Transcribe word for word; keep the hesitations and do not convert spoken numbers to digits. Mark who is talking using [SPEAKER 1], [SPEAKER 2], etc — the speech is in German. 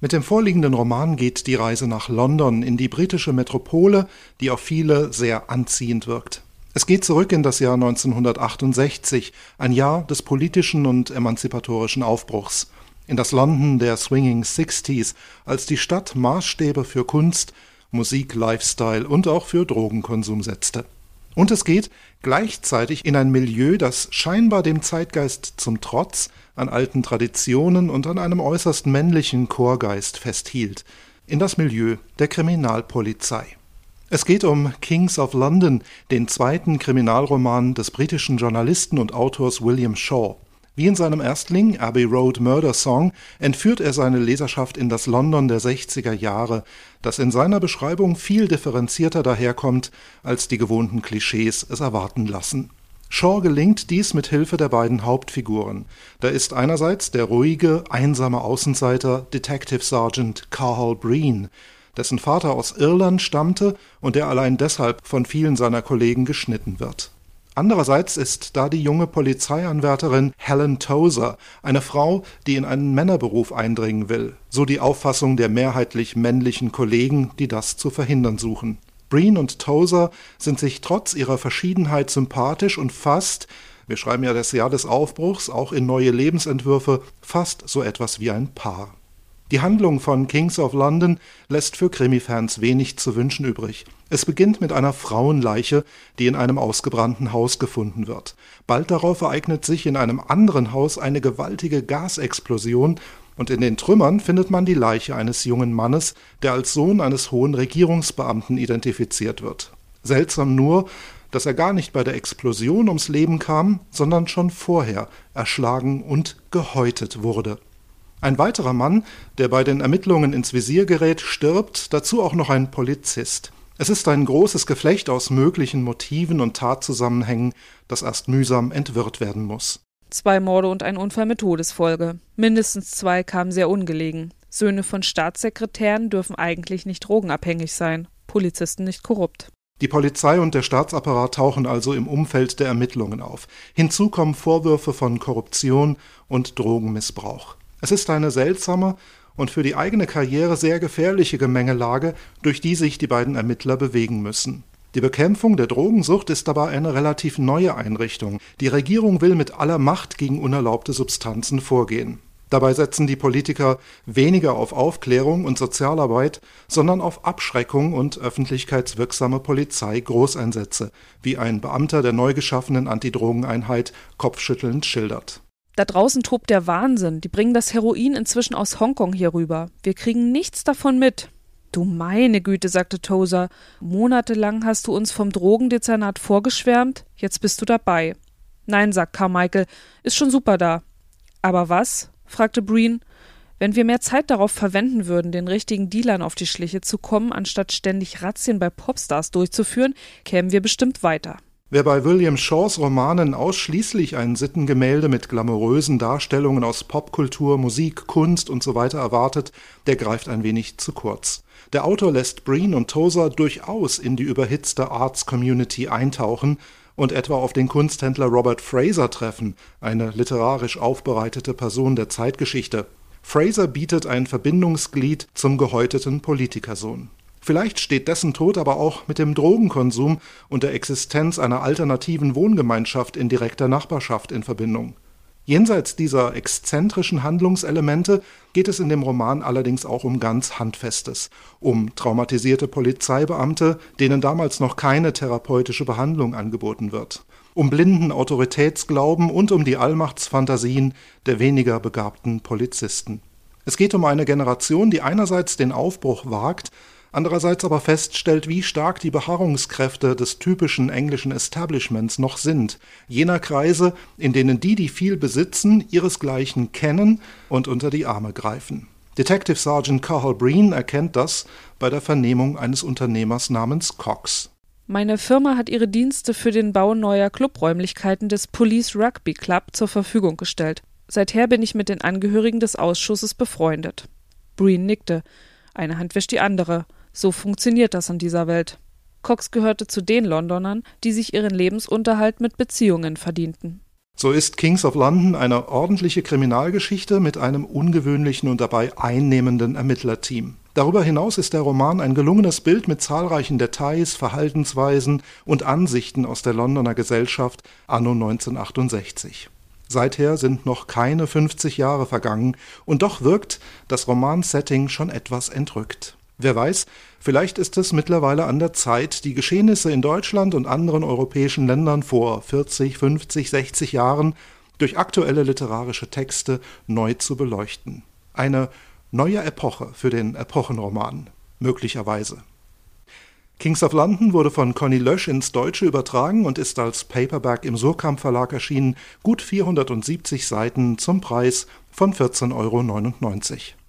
[SPEAKER 1] Mit dem vorliegenden Roman geht die Reise nach London, in die britische Metropole, die auf viele sehr anziehend wirkt. Es geht zurück in das Jahr neunzehnhundertachtundsechzig, ein Jahr des politischen und emanzipatorischen Aufbruchs. In das London der Swinging Sixties, als die Stadt Maßstäbe für Kunst, Musik, Lifestyle und auch für Drogenkonsum setzte. Und es geht gleichzeitig in ein Milieu, das scheinbar dem Zeitgeist zum Trotz an alten Traditionen und an einem äußerst männlichen Chorgeist festhielt, in das Milieu der Kriminalpolizei. Es geht um Kings of London, den zweiten Kriminalroman des britischen Journalisten und Autors William Shaw. Wie in seinem Erstling Abbey Road Murder Song entführt er seine Leserschaft in das London der sechziger Jahre, das in seiner Beschreibung viel differenzierter daherkommt, als die gewohnten Klischees es erwarten lassen. Shaw gelingt dies mit Hilfe der beiden Hauptfiguren. Da ist einerseits der ruhige, einsame Außenseiter Detective Sergeant Cathal Breen, dessen Vater aus Irland stammte und der allein deshalb von vielen seiner Kollegen geschnitten wird. Andererseits ist da die junge Polizeianwärterin Helen Tozer, eine Frau, die in einen Männerberuf eindringen will, so die Auffassung der mehrheitlich männlichen Kollegen, die das zu verhindern suchen. Breen und Tozer sind sich trotz ihrer Verschiedenheit sympathisch und fast, wir schreiben ja das Jahr des Aufbruchs, auch in neue Lebensentwürfe, fast so etwas wie ein Paar. Die Handlung von Kings of London lässt für Krimi-Fans wenig zu wünschen übrig. Es beginnt mit einer Frauenleiche, die in einem ausgebrannten Haus gefunden wird. Bald darauf ereignet sich in einem anderen Haus eine gewaltige Gasexplosion und in den Trümmern findet man die Leiche eines jungen Mannes, der als Sohn eines hohen Regierungsbeamten identifiziert wird. Seltsam nur, dass er gar nicht bei der Explosion ums Leben kam, sondern schon vorher erschlagen und gehäutet wurde. Ein weiterer Mann, der bei den Ermittlungen ins Visier gerät, stirbt, dazu auch noch ein Polizist. Es ist ein großes Geflecht aus möglichen Motiven und Tatzusammenhängen, das erst mühsam entwirrt werden muss.
[SPEAKER 2] Zwei Morde und ein Unfall mit Todesfolge. Mindestens zwei kamen sehr ungelegen. Söhne von Staatssekretären dürfen eigentlich nicht drogenabhängig sein, Polizisten nicht korrupt.
[SPEAKER 1] Die Polizei und der Staatsapparat tauchen also im Umfeld der Ermittlungen auf. Hinzu kommen Vorwürfe von Korruption und Drogenmissbrauch. Es ist eine seltsame und für die eigene Karriere sehr gefährliche Gemengelage, durch die sich die beiden Ermittler bewegen müssen. Die Bekämpfung der Drogensucht ist dabei eine relativ neue Einrichtung. Die Regierung will mit aller Macht gegen unerlaubte Substanzen vorgehen. Dabei setzen die Politiker weniger auf Aufklärung und Sozialarbeit, sondern auf Abschreckung und öffentlichkeitswirksame Polizei-Großeinsätze, wie ein Beamter der neu geschaffenen Antidrogeneinheit kopfschüttelnd schildert.
[SPEAKER 2] Da draußen tobt der Wahnsinn. Die bringen das Heroin inzwischen aus Hongkong hier rüber. Wir kriegen nichts davon mit. Du meine Güte, sagte Tozer. Monatelang hast du uns vom Drogendezernat vorgeschwärmt. Jetzt bist du dabei. Nein, sagt Carmichael, ist schon super da. Aber was? Fragte Breen. Wenn wir mehr Zeit darauf verwenden würden, den richtigen Dealern auf die Schliche zu kommen, anstatt ständig Razzien bei Popstars durchzuführen, kämen wir bestimmt weiter.
[SPEAKER 1] Wer bei William Shaws Romanen ausschließlich ein Sittengemälde mit glamourösen Darstellungen aus Popkultur, Musik, Kunst usw. erwartet, der greift ein wenig zu kurz. Der Autor lässt Breen und Tozer durchaus in die überhitzte Arts-Community eintauchen und etwa auf den Kunsthändler Robert Fraser treffen, eine literarisch aufbereitete Person der Zeitgeschichte. Fraser bietet ein Verbindungsglied zum gehäuteten Politikersohn. Vielleicht steht dessen Tod aber auch mit dem Drogenkonsum und der Existenz einer alternativen Wohngemeinschaft in direkter Nachbarschaft in Verbindung. Jenseits dieser exzentrischen Handlungselemente geht es in dem Roman allerdings auch um ganz Handfestes, um traumatisierte Polizeibeamte, denen damals noch keine therapeutische Behandlung angeboten wird, um blinden Autoritätsglauben und um die Allmachtsfantasien der weniger begabten Polizisten. Es geht um eine Generation, die einerseits den Aufbruch wagt, andererseits aber feststellt, wie stark die Beharrungskräfte des typischen englischen Establishments noch sind, jener Kreise, in denen die, die viel besitzen, ihresgleichen kennen und unter die Arme greifen. Detective Sergeant Cathal Breen erkennt das bei der Vernehmung eines Unternehmers namens Cox.
[SPEAKER 2] Meine Firma hat ihre Dienste für den Bau neuer Clubräumlichkeiten des Police Rugby Club zur Verfügung gestellt. Seither bin ich mit den Angehörigen des Ausschusses befreundet. Breen nickte. Eine Hand wäscht die andere. So funktioniert das in dieser Welt. Cox gehörte zu den Londonern, die sich ihren Lebensunterhalt mit Beziehungen verdienten.
[SPEAKER 1] So ist Kings of London eine ordentliche Kriminalgeschichte mit einem ungewöhnlichen und dabei einnehmenden Ermittlerteam. Darüber hinaus ist der Roman ein gelungenes Bild mit zahlreichen Details, Verhaltensweisen und Ansichten aus der Londoner Gesellschaft anno neunzehnhundertachtundsechzig. Seither sind noch keine fünfzig Jahre vergangen und doch wirkt das Romansetting schon etwas entrückt. Wer weiß, vielleicht ist es mittlerweile an der Zeit, die Geschehnisse in Deutschland und anderen europäischen Ländern vor vierzig, fünfzig, sechzig Jahren durch aktuelle literarische Texte neu zu beleuchten. Eine neue Epoche für den Epochenroman, möglicherweise. Kings of London wurde von Conny Lösch ins Deutsche übertragen und ist als Paperback im Suhrkamp Verlag erschienen, gut vierhundertsiebzig Seiten zum Preis von vierzehn Euro neunundneunzig.